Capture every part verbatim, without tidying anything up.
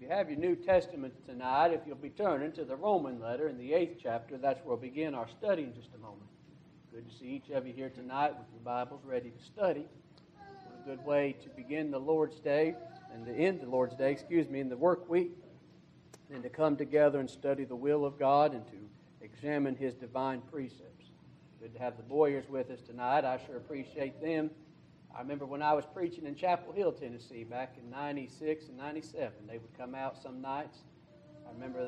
have your New Testaments tonight, if you'll be turning to the Roman letter in the eighth chapter, that's where we'll begin our study in just a moment. Good to see each of you here tonight with your Bibles ready to study. What a good way to begin the Lord's Day, and to end the Lord's Day, excuse me, in the work week, and to come together and study the will of God and to examine His divine precepts. Good to have the Boyers with us tonight. I sure appreciate them. I remember when I was preaching in Chapel Hill, Tennessee, back in ninety-six and ninety-seven, they would come out some nights. I remember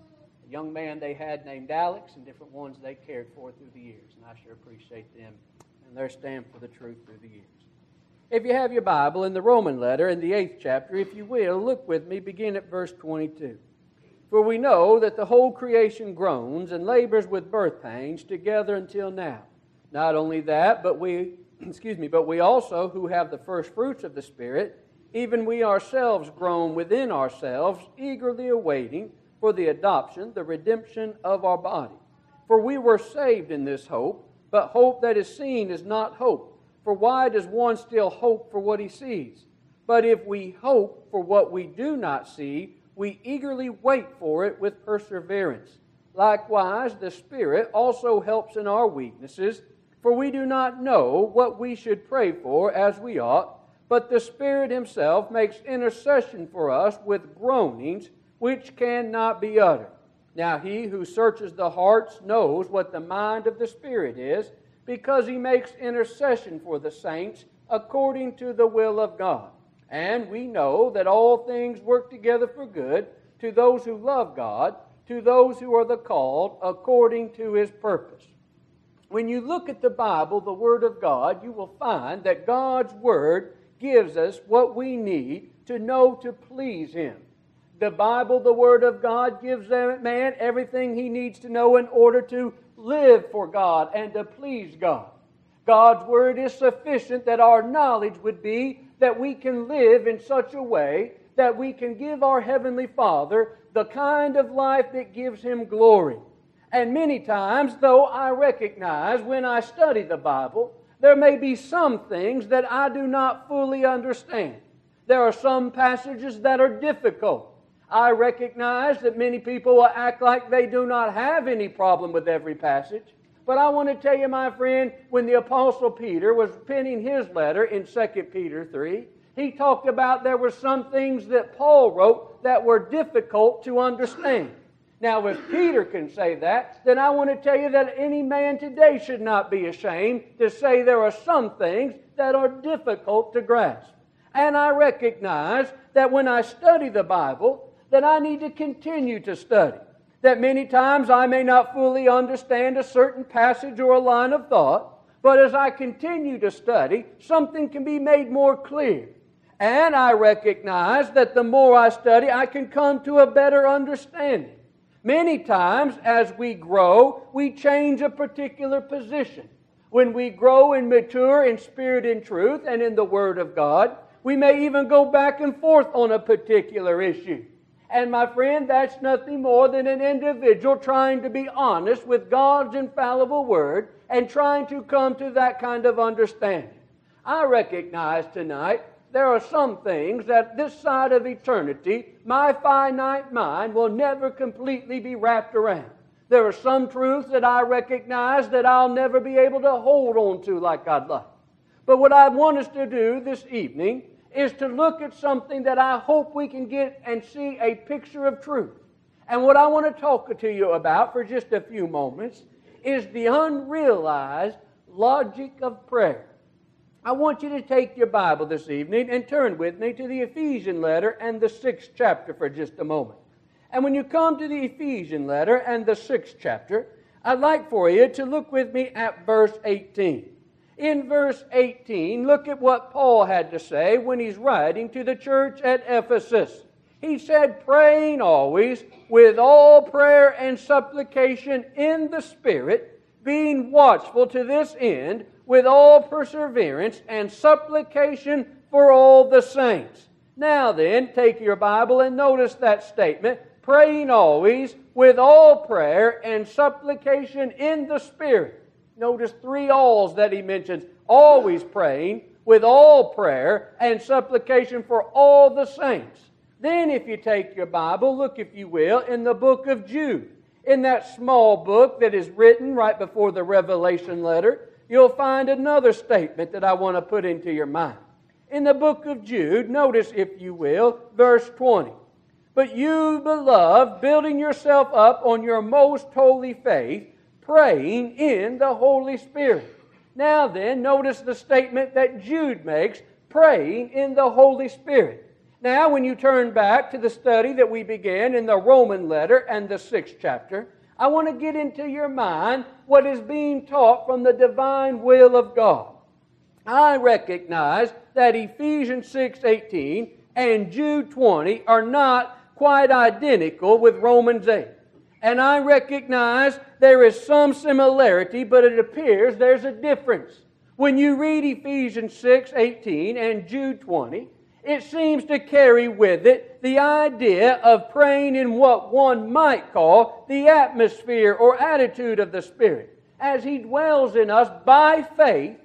a young man they had named Alex and different ones they cared for through the years, and I sure appreciate them and their stand for the truth through the years. If you have your Bible in the Roman letter in the eighth chapter, if you will, look with me, begin at verse twenty-two. For we know that the whole creation groans and labors with birth pains together until now. Not only that, but we Excuse me, but we also, who have the first fruits of the Spirit, even we ourselves groan within ourselves, eagerly awaiting for the adoption, the redemption of our body. For we were saved in this hope, but hope that is seen is not hope. For why does one still hope for what he sees? But if we hope for what we do not see, we eagerly wait for it with perseverance. Likewise, the Spirit also helps in our weaknesses, for we do not know what we should pray for as we ought, but the Spirit Himself makes intercession for us with groanings which cannot be uttered. Now He who searches the hearts knows what the mind of the Spirit is, because He makes intercession for the saints according to the will of God. And we know that all things work together for good to those who love God, to those who are the called according to His purpose. When you look at the Bible, the Word of God, you will find that God's Word gives us what we need to know to please Him. The Bible, the Word of God, gives man everything he needs to know in order to live for God and to please God. God's Word is sufficient that our knowledge would be that we can live in such a way that we can give our Heavenly Father the kind of life that gives Him glory. And many times, though I recognize when I study the Bible, there may be some things that I do not fully understand. There are some passages that are difficult. I recognize that many people will act like they do not have any problem with every passage. But I want to tell you, my friend, when the Apostle Peter was penning his letter in Second Peter three, he talked about there were some things that Paul wrote that were difficult to understand. Now, if Peter can say that, then I want to tell you that any man today should not be ashamed to say there are some things that are difficult to grasp. And I recognize that when I study the Bible, that I need to continue to study. That many times I may not fully understand a certain passage or a line of thought, but as I continue to study, something can be made more clear. And I recognize that the more I study, I can come to a better understanding. Many times, as we grow, we change a particular position. When we grow and mature in spirit and truth and in the Word of God, we may even go back and forth on a particular issue. And my friend, that's nothing more than an individual trying to be honest with God's infallible Word and trying to come to that kind of understanding. I recognize tonight there are some things that this side of eternity, my finite mind will never completely be wrapped around. There are some truths that I recognize that I'll never be able to hold on to like I'd like. But what I want us to do this evening is to look at something that I hope we can get and see a picture of truth. And what I want to talk to you about for just a few moments is the unrealized logic of prayer. I want you to take your Bible this evening and turn with me to the Ephesian letter and the sixth chapter for just a moment. And when you come to the Ephesian letter and the sixth chapter, I'd like for you to look with me at verse eighteen. In verse eighteen, look at what Paul had to say when he's writing to the church at Ephesus. He said, praying always with all prayer and supplication in the Spirit, being watchful to this end, with all perseverance and supplication for all the saints. Now then, take your Bible and notice that statement, praying always with all prayer and supplication in the Spirit. Notice three alls that he mentions, always praying with all prayer and supplication for all the saints. Then if you take your Bible, look if you will, in the book of Jude. In that small book that is written right before the Revelation letter, you'll find another statement that I want to put into your mind. In the book of Jude, notice if you will, verse twenty. But you, beloved, building yourself up on your most holy faith, praying in the Holy Spirit. Now then, notice the statement that Jude makes, praying in the Holy Spirit. Now, when you turn back to the study that we began in the Roman letter and the sixth chapter, I want to get into your mind what is being taught from the divine will of God. I recognize that Ephesians six eighteen and Jude twenty are not quite identical with Romans eight. And I recognize there is some similarity, but it appears there's a difference. When you read Ephesians six eighteen and Jude twenty, it seems to carry with it the idea of praying in what one might call the atmosphere or attitude of the Spirit, as He dwells in us by faith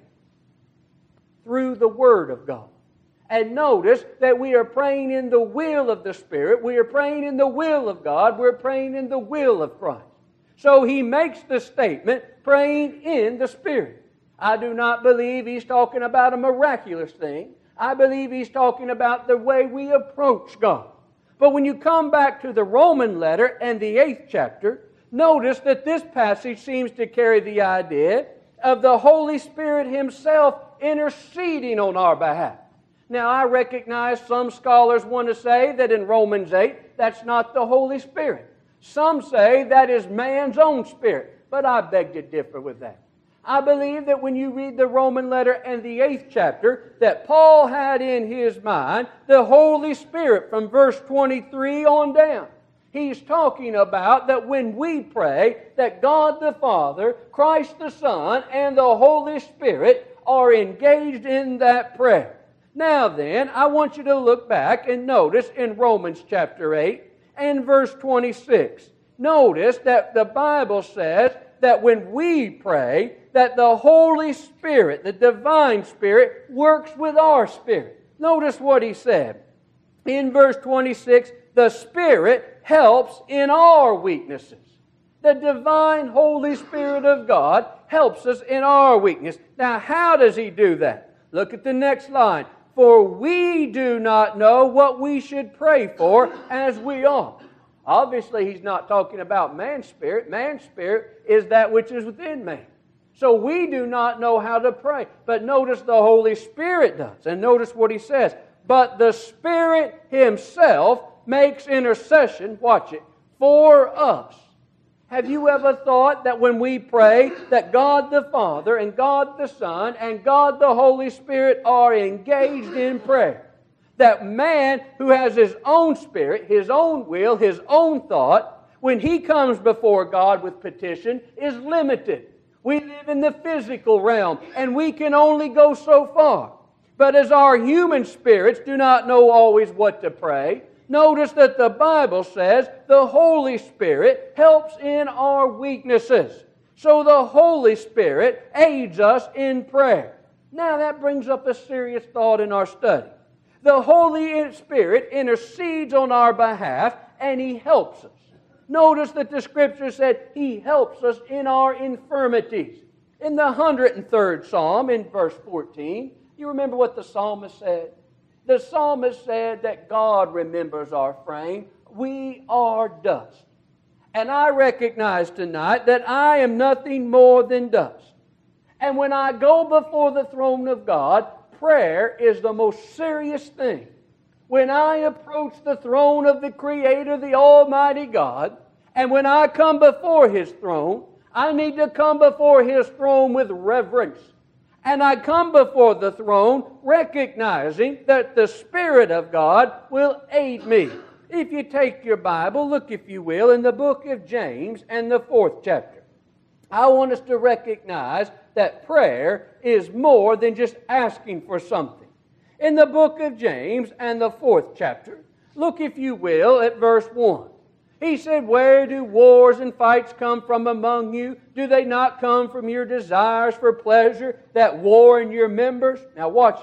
through the Word of God. And notice that we are praying in the will of the Spirit. We are praying in the will of God. We're praying in the will of Christ. So he makes the statement, praying in the Spirit. I do not believe he's talking about a miraculous thing. I believe he's talking about the way we approach God. But when you come back to the Roman letter and the eighth chapter, notice that this passage seems to carry the idea of the Holy Spirit Himself interceding on our behalf. Now, I recognize some scholars want to say that in Romans eight, that's not the Holy Spirit. Some say that is man's own spirit, but I beg to differ with that. I believe that when you read the Roman letter and the eighth chapter, that Paul had in his mind the Holy Spirit from verse twenty-three on down. He's talking about that when we pray, that God the Father, Christ the Son, and the Holy Spirit are engaged in that prayer. Now then, I want you to look back and notice in Romans chapter eight and verse twenty-six. Notice that the Bible says that when we pray, that the Holy Spirit, the divine Spirit, works with our spirit. Notice what he said. In verse twenty-six, the Spirit helps in our weaknesses. The divine Holy Spirit of God helps us in our weakness. Now, how does He do that? Look at the next line. For we do not know what we should pray for as we ought. Obviously, he's not talking about man's spirit. Man's spirit is that which is within man. So we do not know how to pray. But notice the Holy Spirit does. And notice what he says. But the Spirit Himself makes intercession, watch it, for us. Have you ever thought that when we pray that God the Father and God the Son and God the Holy Spirit are engaged in prayer? That man who has his own spirit, his own will, his own thought, when he comes before God with petition, is limited. We live in the physical realm and we can only go so far. But as our human spirits do not know always what to pray, notice that the Bible says the Holy Spirit helps in our weaknesses. So the Holy Spirit aids us in prayer. Now that brings up a serious thought in our study. The Holy Spirit intercedes on our behalf and He helps us. Notice that the Scripture said He helps us in our infirmities. In the one hundred third Psalm, in verse fourteen, you remember what the psalmist said? The psalmist said that God remembers our frame. We are dust. And I recognize tonight that I am nothing more than dust. And when I go before the throne of God, prayer is the most serious thing. When I approach the throne of the Creator, the Almighty God, and when I come before His throne, I need to come before His throne with reverence. And I come before the throne recognizing that the Spirit of God will aid me. If you take your Bible, look if you will, in the book of James and the fourth chapter. I want us to recognize that prayer is more than just asking for something. In the book of James and the fourth chapter, look if you will at verse one. He said, where do wars and fights come from among you? Do they not come from your desires for pleasure that war in your members? Now watch it.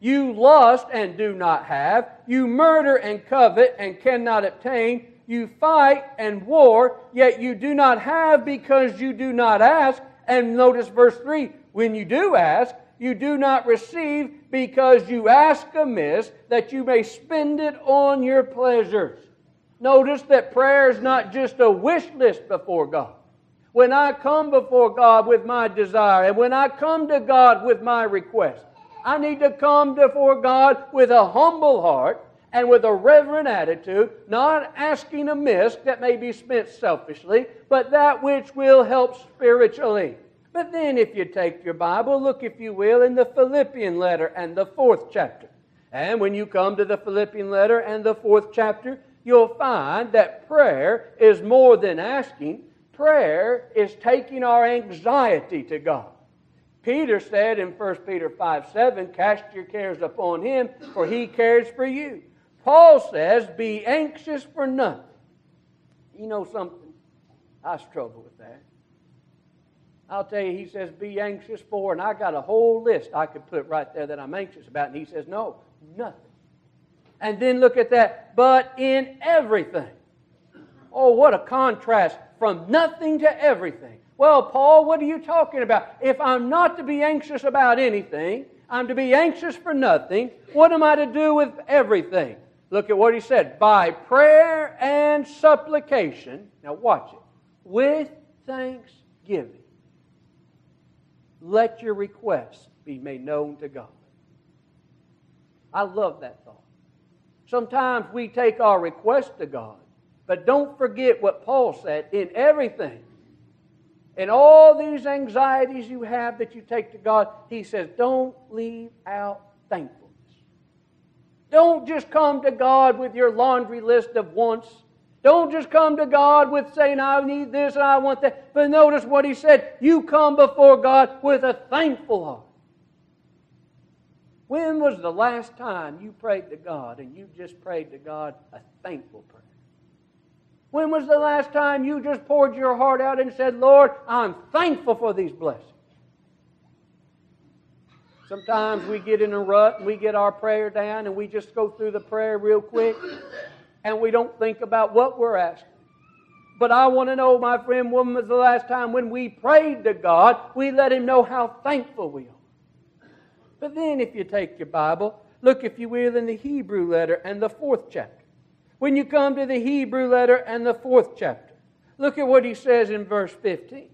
You lust and do not have. You murder and covet and cannot obtain. You fight and war, yet you do not have because you do not ask. And notice verse three, when you do ask, you do not receive because you ask amiss, that you may spend it on your pleasures. Notice that prayer is not just a wish list before God. When I come before God with my desire, and when I come to God with my request, I need to come before God with a humble heart and with a reverent attitude, not asking amiss that may be spent selfishly, but that which will help spiritually. But then if you take your Bible, look if you will in the Philippian letter and the fourth chapter. And when you come to the Philippian letter and the fourth chapter, you'll find that prayer is more than asking. Prayer is taking our anxiety to God. Peter said in First Peter five seven, cast your cares upon Him, for He cares for you. Paul says, be anxious for nothing. You know something? I struggle with that. I'll tell you, he says, be anxious for, and I got a whole list I could put right there that I'm anxious about. And he says, no, nothing. And then look at that, but in everything. Oh, what a contrast from nothing to everything. Well, Paul, what are you talking about? If I'm not to be anxious about anything, I'm to be anxious for nothing, what am I to do with everything? Look at what he said. By prayer and supplication, now watch it, with thanksgiving, let your requests be made known to God. I love that thought. Sometimes we take our request to God, but don't forget what Paul said, in everything. In all these anxieties you have that you take to God, he says, don't leave out thankfulness. Don't just come to God with your laundry list of wants. Don't just come to God with saying, I need this and I want that. But notice what he said. You come before God with a thankful heart. When was the last time you prayed to God and you just prayed to God a thankful prayer? When was the last time you just poured your heart out and said, Lord, I'm thankful for these blessings? Sometimes we get in a rut and we get our prayer down and we just go through the prayer real quick and we don't think about what we're asking. But I want to know, my friend, when was the last time when we prayed to God, we let Him know how thankful we are? But then if you take your Bible, look if you will in the Hebrew letter and the fourth chapter. When you come to the Hebrew letter and the fourth chapter, look at what he says in verse fifteen.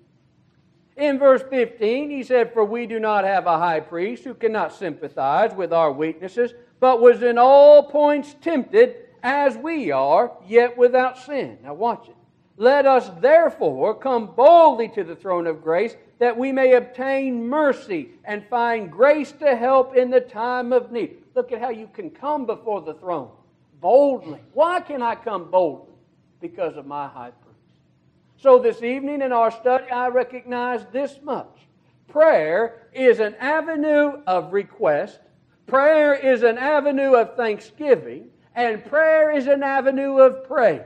In verse fifteen, he said, for we do not have a high priest who cannot sympathize with our weaknesses, but was in all points tempted as we are, yet without sin. Now watch it. Let us therefore come boldly to the throne of grace, that we may obtain mercy and find grace to help in the time of need. Look at how you can come before the throne boldly. Why can I come boldly? Because of my high priest. So this evening in our study, I recognize this much. Prayer is an avenue of request. Prayer is an avenue of thanksgiving. And prayer is an avenue of praise.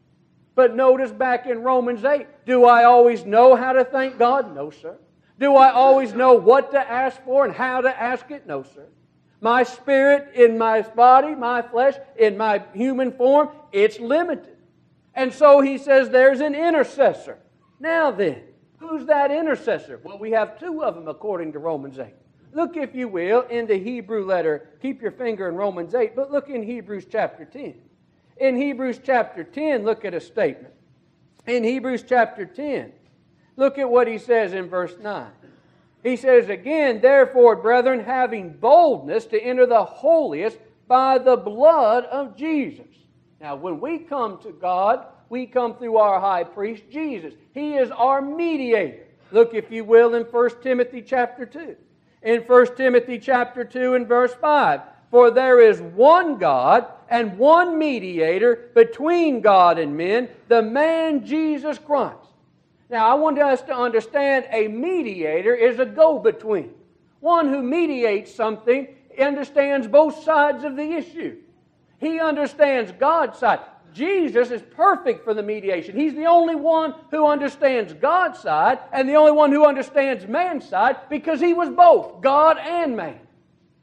But notice back in Romans eight, do I always know how to thank God? No, sir. Do I always know what to ask for and how to ask it? No, sir. My spirit in my body, my flesh, in my human form, it's limited. And so he says there's an intercessor. Now then, who's that intercessor? Well, we have two of them according to Romans eight. Look, if you will, in the Hebrew letter. Keep your finger in Romans eight, but look in Hebrews chapter ten. In Hebrews chapter ten, look at a statement. In Hebrews chapter ten, look at what he says in verse nine. He says again, therefore, brethren, having boldness to enter the holiest by the blood of Jesus. Now, when we come to God, we come through our high priest, Jesus. He is our mediator. Look, if you will, in First Timothy chapter two. In First Timothy chapter two and verse five. For there is one God and one mediator between God and men, the man Jesus Christ. Now, I want us to understand a mediator is a go-between. One who mediates something understands both sides of the issue. He understands God's side. Jesus is perfect for the mediation. He's the only one who understands God's side and the only one who understands man's side because He was both God and man.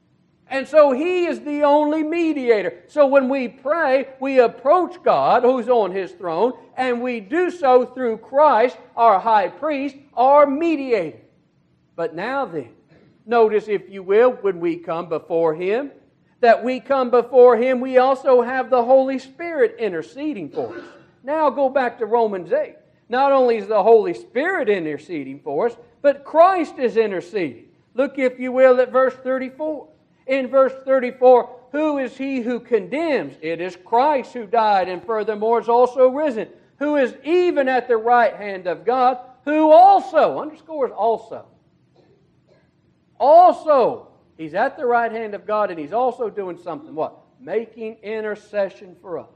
And so He is the only mediator. So when we pray, we approach God, who's on His throne, and we do so through Christ, our high priest, our mediator. But now then, notice, if you will, when we come before Him, that we come before Him, we also have the Holy Spirit interceding for us. Now go back to Romans eight. Not only is the Holy Spirit interceding for us, but Christ is interceding. Look, if you will, at verse thirty-four. In verse thirty-four, who is He who condemns? It is Christ who died and furthermore is also risen, who is even at the right hand of God, who also, underscores also, also, He's at the right hand of God and He's also doing something, what? Making intercession for us.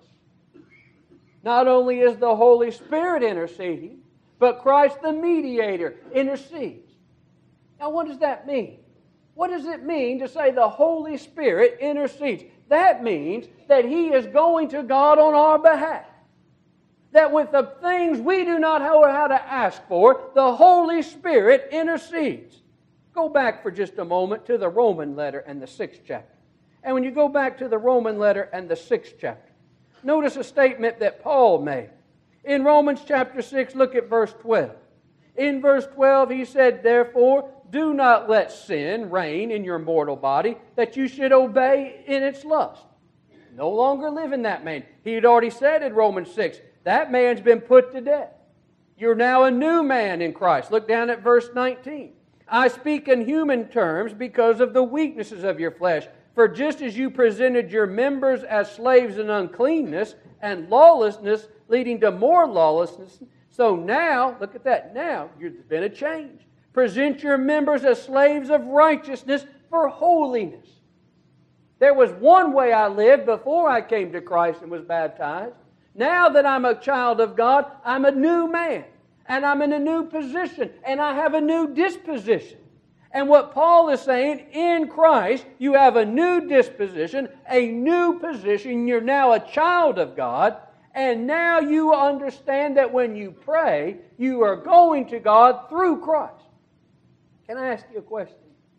Not only is the Holy Spirit interceding, but Christ the mediator intercedes. Now what does that mean? What does it mean to say the Holy Spirit intercedes? That means that He is going to God on our behalf. That with the things we do not know how to ask for, the Holy Spirit intercedes. Go back for just a moment to the Roman letter and the sixth chapter. And when you go back to the Roman letter and the sixth chapter, notice a statement that Paul made. In Romans chapter six, look at verse twelve. In verse twelve, he said, therefore, do not let sin reign in your mortal body, that you should obey in its lust. No longer live in that man. He had already said in Romans six, that man's been put to death. You're now a new man in Christ. Look down at verse nineteen. I speak in human terms because of the weaknesses of your flesh. For just as you presented your members as slaves in uncleanness and lawlessness, leading to more lawlessness, so now, look at that, now there's been a change. Present your members as slaves of righteousness for holiness. There was one way I lived before I came to Christ and was baptized. Now that I'm a child of God, I'm a new man. And I'm in a new position. And I have a new disposition. And what Paul is saying, in Christ, you have a new disposition, a new position. You're now a child of God. And now you understand that when you pray, you are going to God through Christ. Can I ask you a question?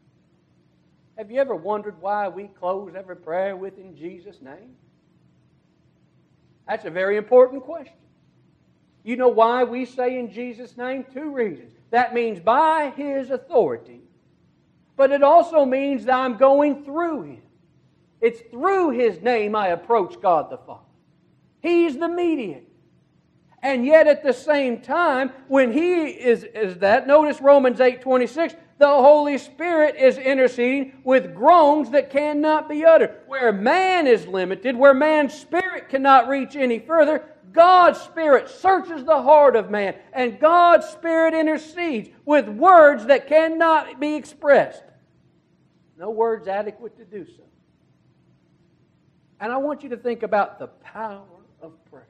Have you ever wondered why we close every prayer with in Jesus' name? That's a very important question. You know why we say in Jesus' name? Two reasons. That means by His authority, but it also means that I'm going through Him. It's through His name I approach God the Father. He's the mediator. And yet at the same time, when He is, is that, notice Romans eight twenty-six, the Holy Spirit is interceding with groans that cannot be uttered. Where man is limited, where man's spirit cannot reach any further, God's Spirit searches the heart of man, and God's Spirit intercedes with words that cannot be expressed. No words adequate to do so. And I want you to think about the power of prayer.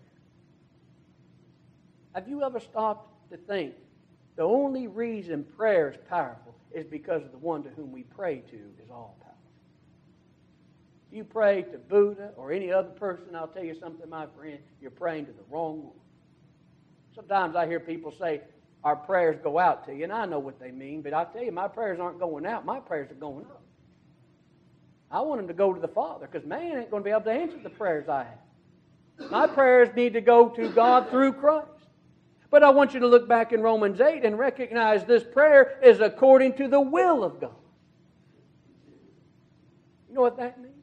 Have you ever stopped to think the only reason prayer is powerful is because of the one to whom we pray to is all powerful? If you pray to Buddha or any other person, I'll tell you something, my friend, you're praying to the wrong one. Sometimes I hear people say, our prayers go out to you, and I know what they mean, but I'll tell you, my prayers aren't going out, my prayers are going up. I want them to go to the Father, because man ain't going to be able to answer the prayers I have. My prayers need to go to God through Christ. But I want you to look back in Romans eight and recognize this prayer is according to the will of God. You know what that means?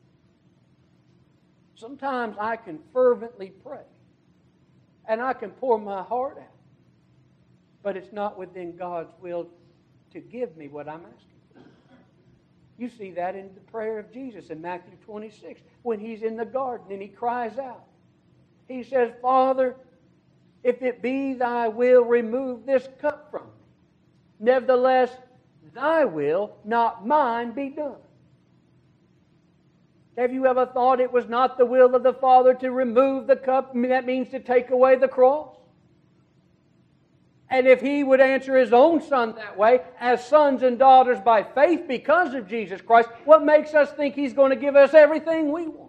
Sometimes I can fervently pray, and I can pour my heart out, but it's not within God's will to give me what I'm asking for. You see that in the prayer of Jesus in Matthew twenty-six, when He's in the garden and He cries out. He says, Father, if it be Thy will, remove this cup from me. Nevertheless, Thy will, not mine, be done. Have you ever thought it was not the will of the Father to remove the cup? That means to take away the cross. And if He would answer His own Son that way, as sons and daughters by faith because of Jesus Christ, what makes us think He's going to give us everything we want?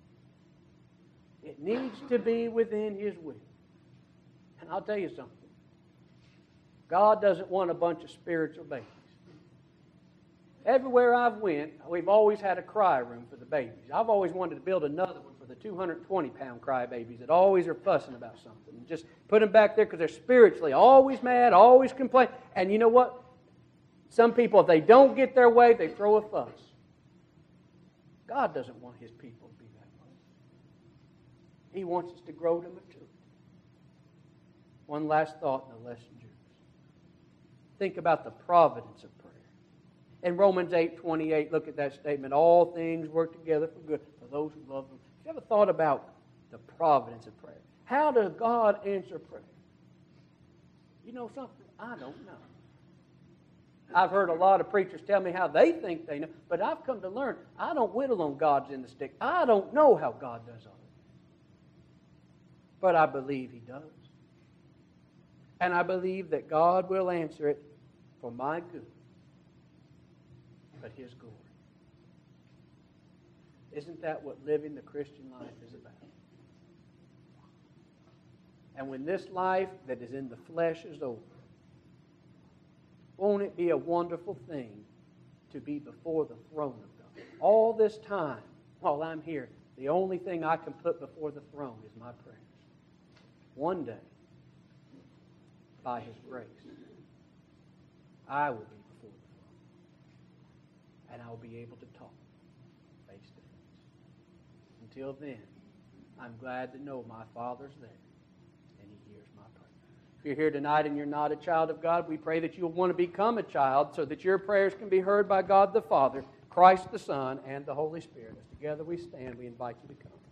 It needs to be within His will. And I'll tell you something. God doesn't want a bunch of spiritual babies. Everywhere I've went, we've always had a cry room for the babies. I've always wanted to build another one for the two hundred twenty pound cry babies that always are fussing about something. And just put them back there because they're spiritually always mad, always complain. And you know what? Some people, if they don't get their way, they throw a fuss. God doesn't want His people to be that way. He wants us to grow to maturity. One last thought and the lesson's yours. Think about the providence of prayer. In Romans eight twenty-eight, look at that statement. All things work together for good for those who love Him. Have you ever thought about the providence of prayer? How does God answer prayer? You know something? I don't know. I've heard a lot of preachers tell me how they think they know, but I've come to learn I don't whittle on God's end of the stick. I don't know how God does all of it. But I believe He does. And I believe that God will answer it for my good, but His glory. Isn't that what living the Christian life is about? And when this life that is in the flesh is over, won't it be a wonderful thing to be before the throne of God? All this time, while I'm here, the only thing I can put before the throne is my prayers. One day, by His grace, I will be before the throne. And I will be able to talk face to face. Until then, I'm glad to know my Father's there. If you're here tonight and you're not a child of God, we pray that you'll want to become a child so that your prayers can be heard by God the Father, Christ the Son, and the Holy Spirit. As together we stand, we invite you to come.